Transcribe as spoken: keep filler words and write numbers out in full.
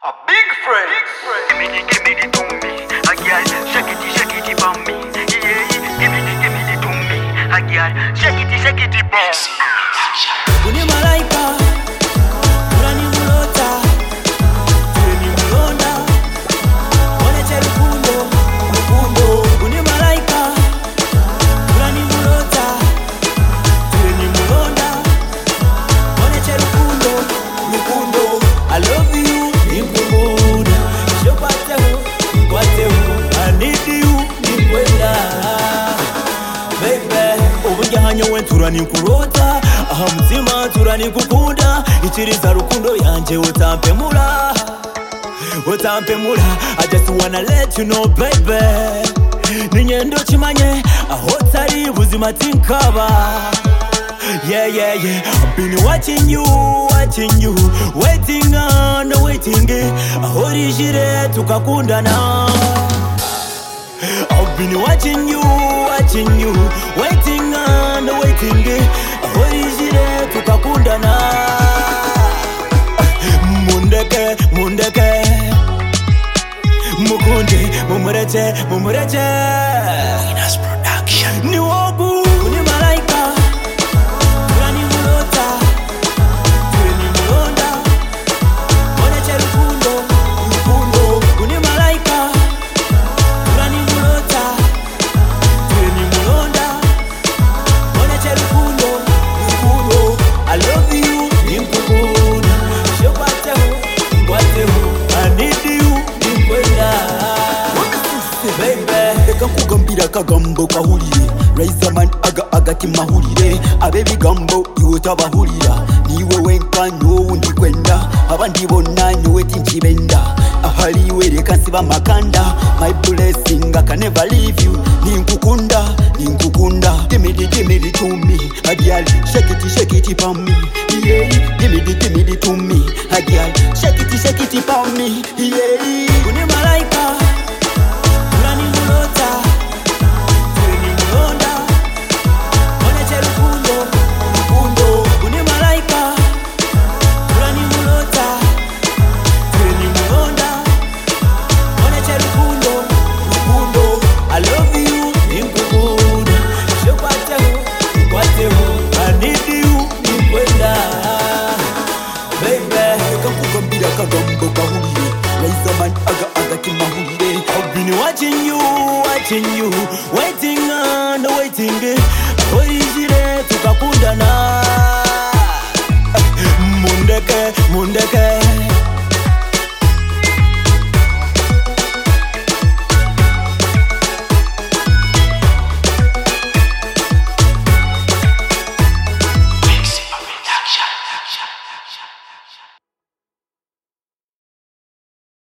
A big friend. Give me the, give me the to me. A girl, shake it, shake it for me. Yeah, give me the, give me the to me. A girl, shake it, shake it for me. Kuni malaika, urani mulota, tuni mulonda, oneche rukundo, rukundo. Kuni malaika, urani mulota, tuni mulonda, oneche rukundo, rukundo. I love you, nimkubuda, shopateo, kwateo. I need you, nimkwenda, baby. Ubunja hanyo wentura nimkurota. Aha mzima turani kukunda. Ichiriza rukundo yanje utampemula, utampemula. I just wanna let you know baby, ninyendo chimanye aho tari buzima tinkaba. Yeah yeah yeah, I've been watching you, watching you, waiting and waiting. Aho rijire tukakundana. I've been watching you, watching you, waiting and waiting. Horijire tukakundana. Mundeke, mundeke, mukunde, mumureche, mumureche. Winners Production. Ni wogu, kuni malaika, urani mulota, tuni mulonda, oneche rukundo, rukundo. Kuni malaika, urani mulota, tuni mulonda, oneche rukundo. I love you, nimkubuda, shopateo, kwateo. I need you, nimkwenda, baby. Eka kugambira kagambo kahulire, raise man aga aga kimahulire. Abebi gambo iwo tabahulira, niwe wenkanyo undi kwenda. Abandi bonna nyowe tinchibenda, ahaliwe reka nsiba makanda. My blessing I can never leave you, ninkukunda, ninkukunda. Give me the, give me the to me, a girl, shake it, shake it for me. Yeah, give me the, give me the to me, a girl, shake it, shake it for me. Yeah, kuni malaika, urani mulota, tuni mulonda, oneche rukundo, rukundo. Kuni malaika, urani mulota, tuni mulonda, oneche rukundo, rukundo. I love you, nimkubuda, shopateo, kwateo. I need you, nimkwenda, baby. Eka kugambira kagambo kahulire, raise man aga aga kimahulire. I've been watching you, watching you, waiting and waiting. Horijire tukakundana. Mundeke, mundeke. Mixing Production.